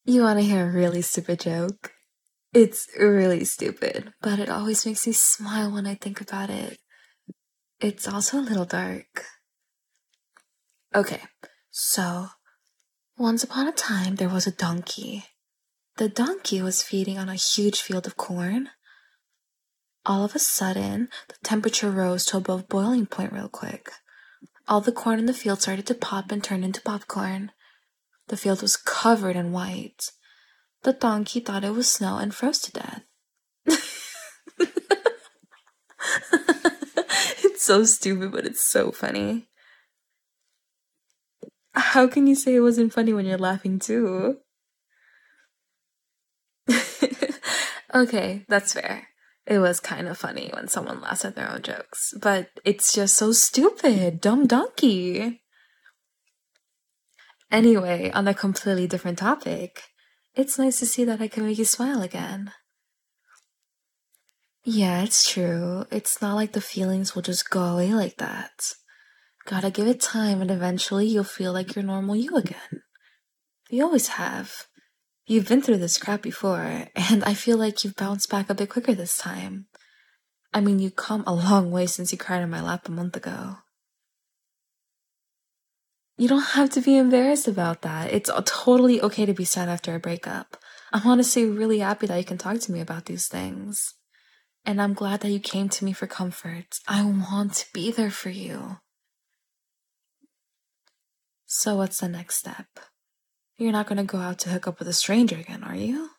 You want to hear a really stupid joke? It's really stupid, but it always makes me smile when I think about it. It's also a little dark. Okay, so once upon a time there was a donkey. The donkey was feeding on a huge field of corn. All of a sudden, the temperature rose to above boiling point real quick. All the corn in the field started to pop and turn into popcorn. The field was covered in white. The donkey thought it was snow and froze to death. It's so stupid, but it's so funny. How can you say it wasn't funny when you're laughing too? Okay, that's fair. It was kind of funny when someone laughs at their own jokes, but it's just so stupid. Dumb donkey. Anyway, on a completely different topic, it's nice to see that I can make you smile again. Yeah, it's true. It's not like the feelings will just go away like that. Gotta give it time and eventually you'll feel like your normal you again. You always have. You've been through this crap before, and I feel like you've bounced back a bit quicker this time. I mean, you've come a long way since you cried in my lap a month ago. You don't have to be embarrassed about that. It's totally okay to be sad after a breakup. I'm honestly really happy that you can talk to me about these things. And I'm glad that you came to me for comfort. I want to be there for you. So what's the next step? You're not gonna go out to hook up with a stranger again, are you?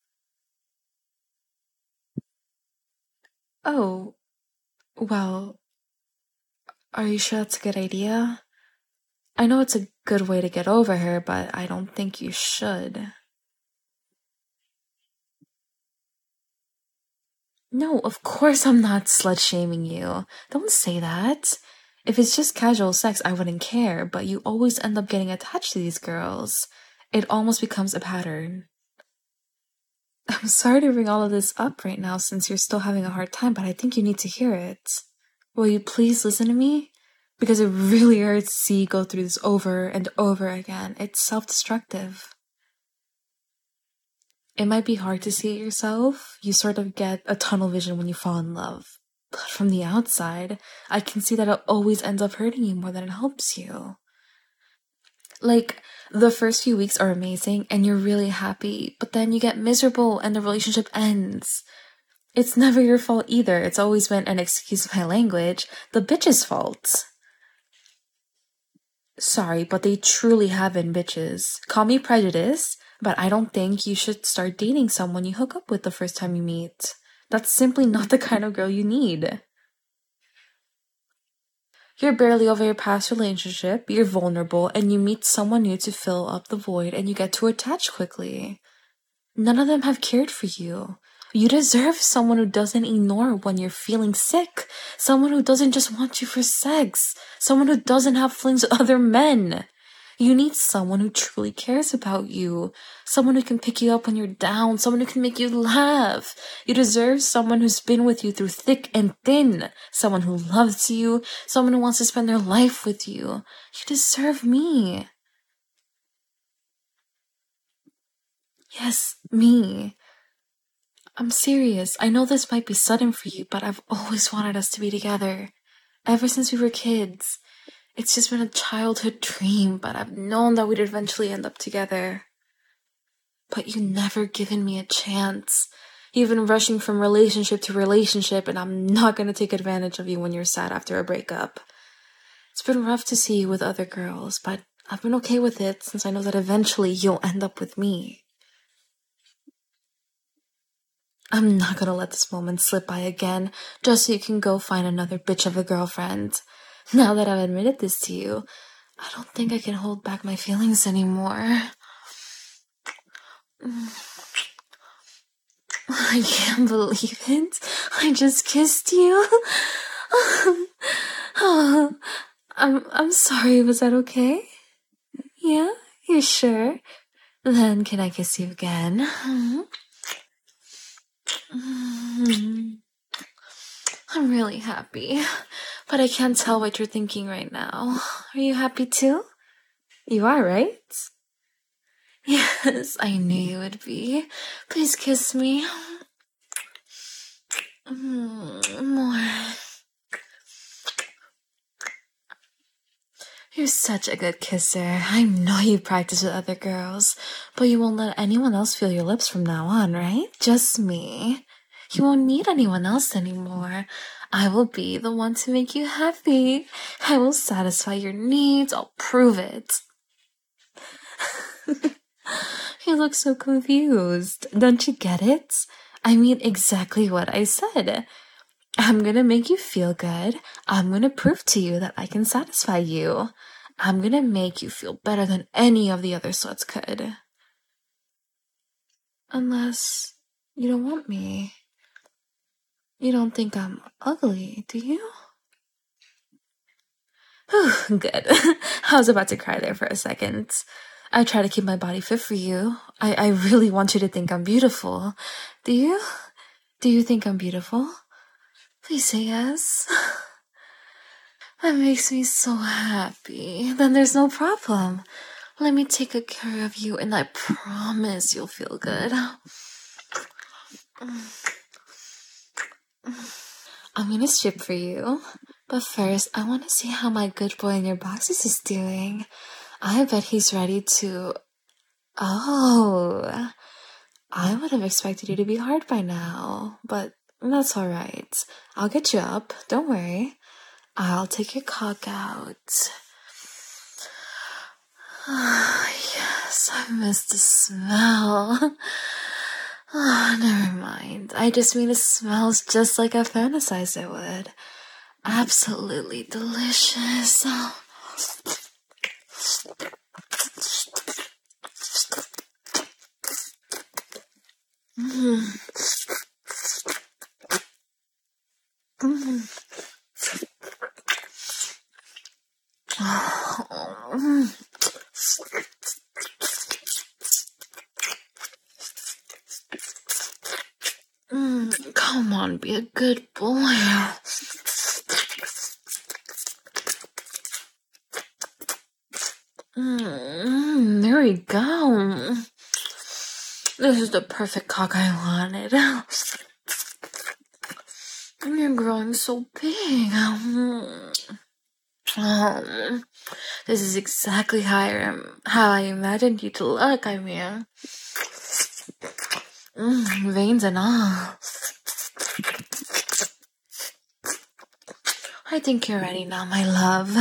Oh, well, are you sure that's a good idea? I know it's a good way to get over her, but I don't think you should. No, of course I'm not slut shaming you. Don't say that. If it's just casual sex, I wouldn't care, but you always end up getting attached to these girls. It almost becomes a pattern. I'm sorry to bring all of this up right now since you're still having a hard time, but I think you need to hear it. Will you please listen to me? Because it really hurts to see you go through this over and over again. It's self-destructive. It might be hard to see it yourself. You sort of get a tunnel vision when you fall in love. But from the outside, I can see that it always ends up hurting you more than it helps you. Like, the first few weeks are amazing and you're really happy, but then you get miserable and the relationship ends. It's never your fault either. It's always been, and excuse my language, the bitch's fault. Sorry, but they truly have been bitches. Call me prejudiced, but I don't think you should start dating someone you hook up with the first time you meet. That's simply not the kind of girl you need. You're barely over your past relationship, you're vulnerable, and you meet someone new to fill up the void and you get too attached quickly. None of them have cared for you. You deserve someone who doesn't ignore when you're feeling sick, someone who doesn't just want you for sex, someone who doesn't have flings with other men. You need someone who truly cares about you, someone who can pick you up when you're down, someone who can make you laugh. You deserve someone who's been with you through thick and thin, someone who loves you, someone who wants to spend their life with you. You deserve me. Yes, me. I'm serious. I know this might be sudden for you, but I've always wanted us to be together. Ever since we were kids. It's just been a childhood dream, but I've known that we'd eventually end up together. But you never given me a chance. You've been rushing from relationship to relationship, and I'm not gonna take advantage of you when you're sad after a breakup. It's been rough to see you with other girls, but I've been okay with it since I know that eventually you'll end up with me. I'm not gonna let this moment slip by again, just so you can go find another bitch of a girlfriend. Now that I've admitted this to you, I don't think I can hold back my feelings anymore. I can't believe it. I just kissed you. Oh, I'm sorry, was that okay? Yeah? You sure? Then can I kiss you again? I'm really happy, but I can't tell what you're thinking right now. Are you happy too? You are, right? Yes, I knew you would be. Please kiss me. More. You're such a good kisser. I know you practice with other girls, but you won't let anyone else feel your lips from now on, right? Just me. You won't need anyone else anymore. I will be the one to make you happy. I will satisfy your needs. I'll prove it. You look so confused. Don't you get it? I mean exactly what I said. I'm gonna make you feel good. I'm gonna prove to you that I can satisfy you. I'm gonna make you feel better than any of the other sluts could. Unless you don't want me. You don't think I'm ugly, do you? Whew, good. I was about to cry there for a second. I try to keep my body fit for you. I really want you to think I'm beautiful. Do you? Do you think I'm beautiful? Please say yes. That makes me so happy. Then there's no problem. Let me take good care of you, and I promise you'll feel good. I'm gonna strip for you. But first, I want to see how my good boy in your boxes is doing. I bet he's ready to... Oh, I would have expected you to be hard by now, but that's alright. I'll get you up, don't worry. I'll take your cock out. Yes, I miss the smell. Oh, never mind. I just mean it smells just like I fantasized it would. Absolutely delicious. Come on, be a good boy. There we go. This is the perfect cock I wanted. You're growing so big. This is exactly how I imagined you to look. I mean, veins and all. I think you're ready now, my love.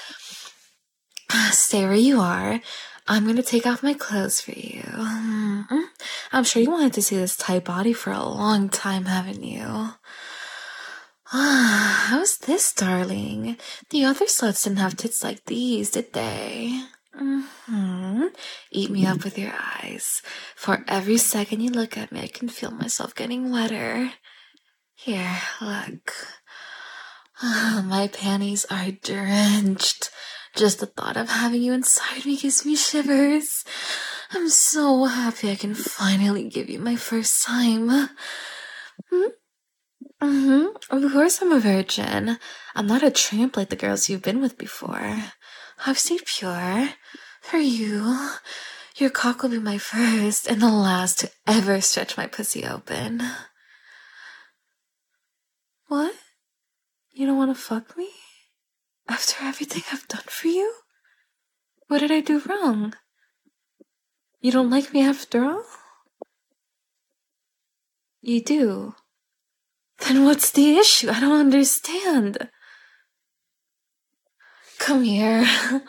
Stay where you are. I'm gonna take off my clothes for you. I'm sure you wanted to see this tight body for a long time, haven't you? How's this, darling? The other sluts didn't have tits like these, did they? Eat me up with your eyes. For every second you look at me, I can feel myself getting wetter. Here, look. My panties are drenched. Just the thought of having you inside me gives me shivers. I'm so happy I can finally give you my first time. Of course I'm a virgin. I'm not a tramp like the girls you've been with before. I've stayed pure. For you, your cock will be my first and the last to ever stretch my pussy open. What? You don't want to fuck me? After everything I've done for you? What did I do wrong? You don't like me after all? You do. Then what's the issue? I don't understand. Come here.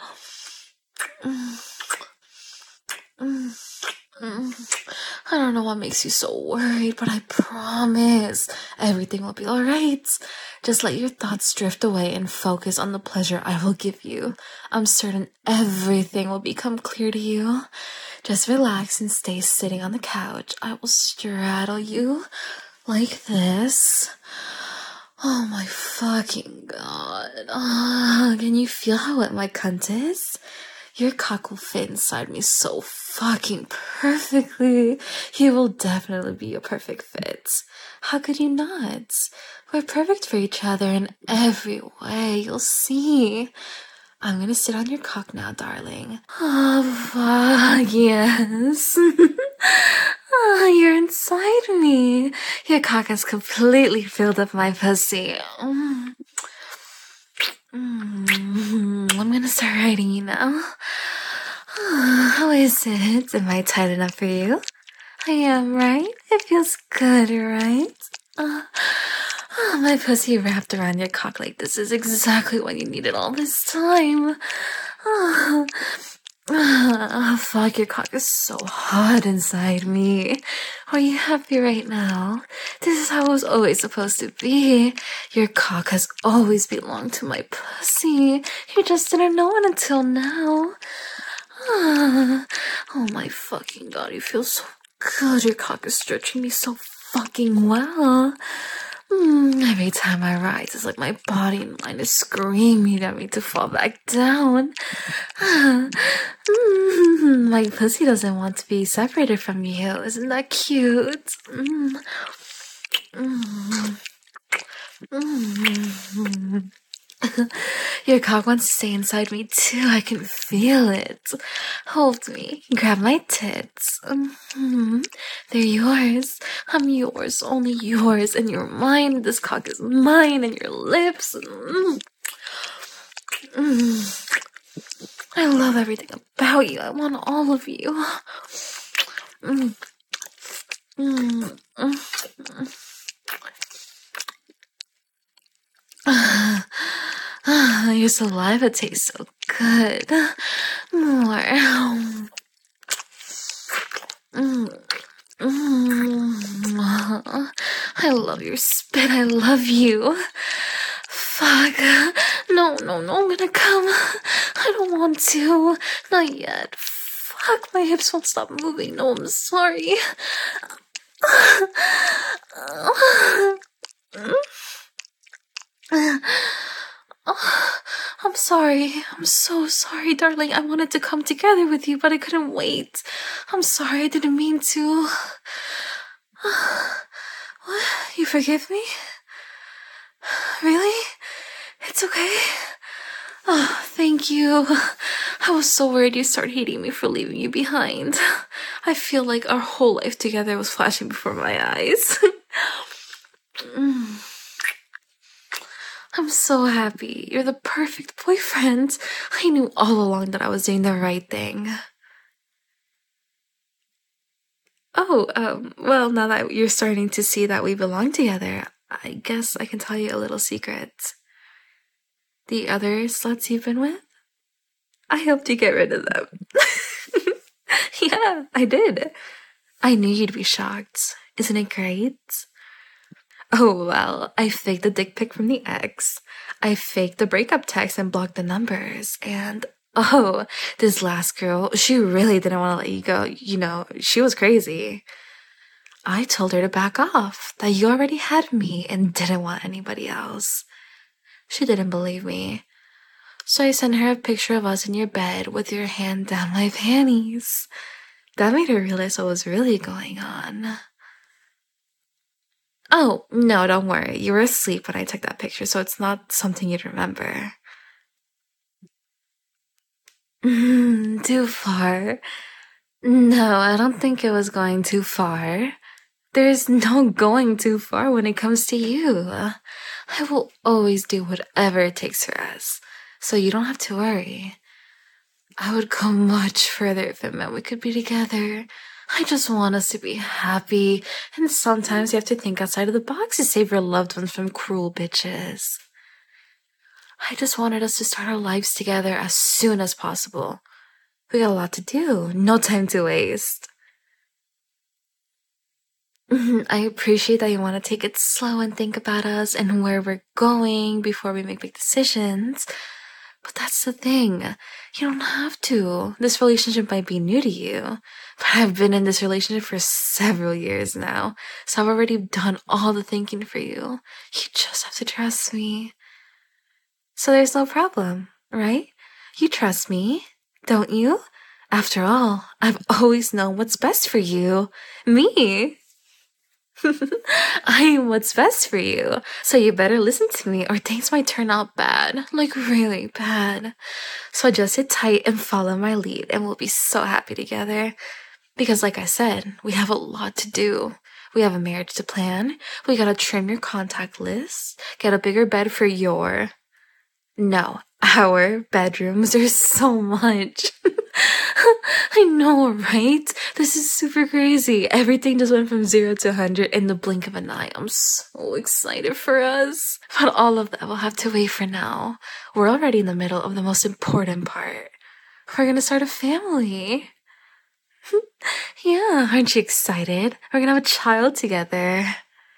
I don't know what makes you so worried, but I promise everything will be alright. Just let your thoughts drift away and focus on the pleasure I will give you. I'm certain everything will become clear to you. Just relax and stay sitting on the couch. I will straddle you like this. Oh my fucking god. Can you feel how wet my cunt is? Your cock will fit inside me so fucking perfectly. He will definitely be a perfect fit. How could you not? We're perfect for each other in every way, you'll see. I'm gonna sit on your cock now, darling. Oh, fuck, yes. Oh, you're inside me. Your cock has completely filled up my pussy. I'm gonna start writing you now. How is it? Am I tight enough for you? I am, right? It feels good, right? My pussy wrapped around your cock like this is exactly what you needed all this time. Fuck, your cock is so hot inside me. Are you happy right now? This is how it was always supposed to be. Your cock has always belonged to my pussy. You just didn't know it until now. Oh my fucking god, you feel so good. Your cock is stretching me so fucking well. Every time I rise, it's like my body and mind is screaming at me to fall back down. My pussy doesn't want to be separated from you. Isn't that cute? Your cock wants to stay inside me too. I can feel it. Hold me. Grab my tits. They're yours. I'm yours. Only yours. And you're mine. This cock is mine. And your lips. I love everything about you. I want all of you. Your saliva tastes so good. More. I love your spit. I love you. Fuck. No, I'm gonna come. I don't want to. Not yet. Fuck, my hips won't stop moving. No, I'm sorry. I'm sorry. I'm so sorry, darling. I wanted to come together with you, but I couldn't wait. I'm sorry. I didn't mean to. What? You forgive me? Really? It's okay? Oh, thank you. I was so worried you'd start hating me for leaving you behind. I feel like our whole life together was flashing before my eyes. I'm so happy. You're the perfect boyfriend. I knew all along that I was doing the right thing. Oh, well, now that you're starting to see that we belong together, I guess I can tell you a little secret. The other sluts you've been with? I helped you get rid of them. Yeah, I did. I knew you'd be shocked. Isn't it great? Oh, well, I faked the dick pic from the ex. I faked the breakup text and blocked the numbers. And, oh, this last girl, she really didn't want to let you go. You know, she was crazy. I told her to back off, that you already had me and didn't want anybody else. She didn't believe me. So I sent her a picture of us in your bed with your hand down my panties. That made her realize what was really going on. Oh, no, don't worry. You were asleep when I took that picture, so it's not something you'd remember. Too far? No, I don't think it was going too far. There's no going too far when it comes to you. I will always do whatever it takes for us, so you don't have to worry. I would go much further if it meant we could be together. I just want us to be happy, and sometimes you have to think outside of the box to save your loved ones from cruel bitches. I just wanted us to start our lives together as soon as possible. We got a lot to do, no time to waste. I appreciate that you want to take it slow and think about us and where we're going before we make big decisions. But that's the thing. You don't have to. This relationship might be new to you. But I've been in this relationship for several years now. So I've already done all the thinking for you. You just have to trust me. So there's no problem, right? You trust me, don't you? After all, I've always known what's best for you. Me. I am what's best for you. So you better listen to me or things might turn out bad. Like really bad. So just sit tight and follow my lead and we'll be so happy together. Because like I said, we have a lot to do. We have a marriage to plan. We gotta trim your contact list. Get a bigger bed for your... No, our bedrooms. There's so much. I know, right? This is super crazy. Everything just went from 0 to 100 in the blink of an eye. I'm so excited for us. But all of that will have to wait for now. We're already in the middle of the most important part. We're gonna start a family. Yeah, aren't you excited? We're gonna have a child together.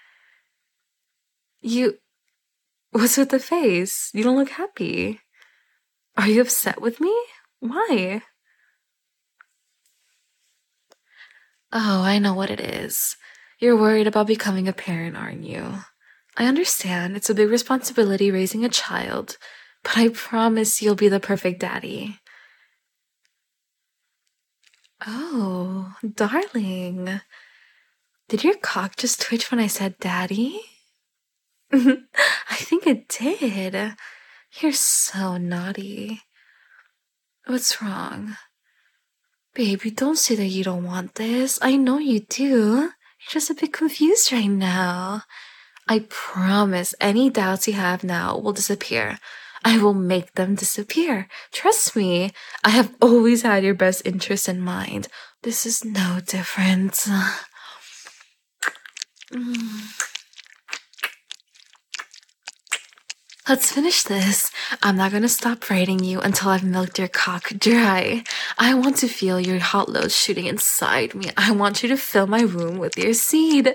What's with the face? You don't look happy. Are you upset with me? Why? Oh, I know what it is. You're worried about becoming a parent, aren't you? I understand. It's a big responsibility raising a child, but I promise you'll be the perfect daddy. Oh, darling. Did your cock just twitch when I said daddy? I think it did. You're so naughty. What's wrong? Baby, don't say that you don't want this. I know you do. You're just a bit confused right now. I promise any doubts you have now will disappear. I will make them disappear. Trust me. I have always had your best interest in mind. This is no different. Let's finish this. I'm not gonna stop writing you until I've milked your cock dry. I want to feel your hot loads shooting inside me. I want you to fill my room with your seed.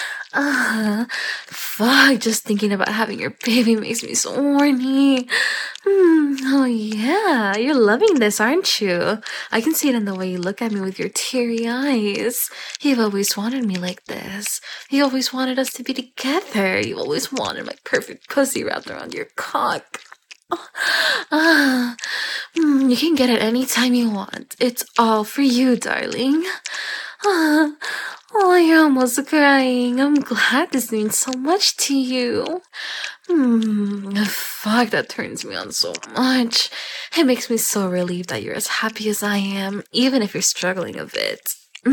Fuck, just thinking about having your baby makes me so horny. Oh yeah, you're loving this, aren't you? I can see it in the way you look at me with your teary eyes. You've always wanted me like this. You always wanted us to be together. You always wanted my perfect pussy wrapped around your cock. You can get it anytime you want. It's all for you, darling. Oh, you're almost crying. I'm glad this means so much to you. Fuck, that turns me on so much. It makes me so relieved that you're as happy as I am, even if you're struggling a bit.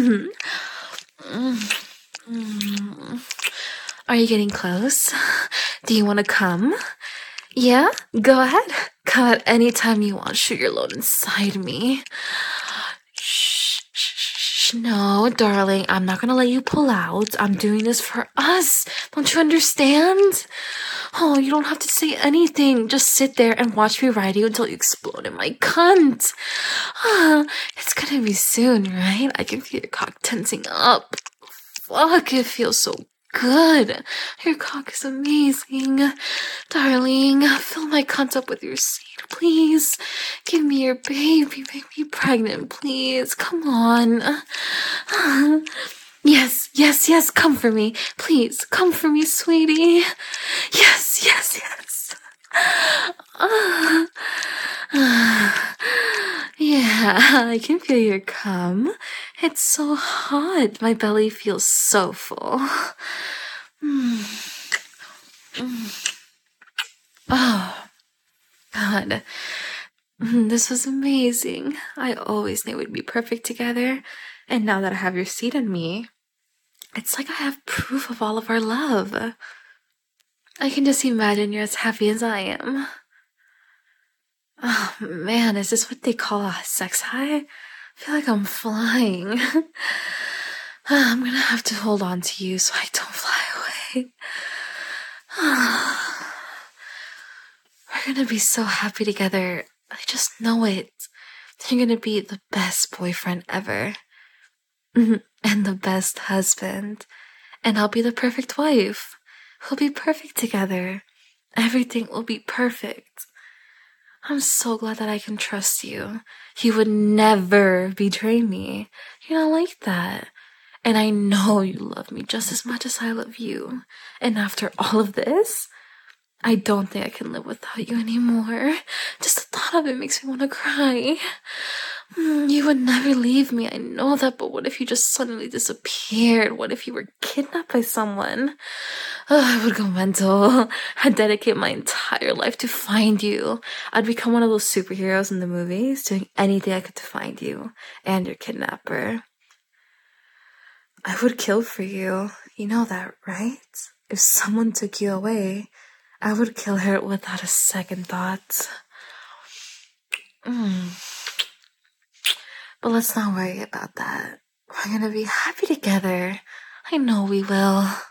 Are you getting close? Do you want to come? Yeah? Go ahead. Come at any time you want. Shoot your load inside me. Shh. No, darling. I'm not gonna let you pull out. I'm doing this for us. Don't you understand? Oh, you don't have to say anything. Just sit there and watch me ride you until you explode in my cunt. It's gonna be soon, right? I can feel your cock tensing up. Fuck, it feels so good. Your cock is amazing. Darling, fill my cunt up with your seed, please. Give me your baby. Make me pregnant, please. Come on. Yes, come for me. Please, come for me, sweetie. Yes. Yeah, I can feel your cum. It's so hot. My belly feels so full. Oh, God. This was amazing. I always knew we'd be perfect together. And now that I have your seed in me, it's like I have proof of all of our love. I can just imagine you're as happy as I am. Oh man, is this what they call a sex high? I feel like I'm flying. I'm gonna have to hold on to you so I don't fly away. We're gonna be so happy together. I just know it. You're gonna be the best boyfriend ever. And the best husband. And I'll be the perfect wife. We'll be perfect together. Everything will be perfect. I'm so glad that I can trust you. You would never betray me. You're not like that. And I know you love me just as much as I love you. And after all of this, I don't think I can live without you anymore. Just the thought of it makes me want to cry. You would never leave me, I know that, but what if you just suddenly disappeared? What if you were kidnapped by someone? I would go mental. I'd dedicate my entire life to find you. I'd become one of those superheroes in the movies, doing anything I could to find you and your kidnapper. I would kill for you. You know that, right? If someone took you away, I would kill her without a second thought. But let's not worry about that. We're gonna be happy together. I know we will.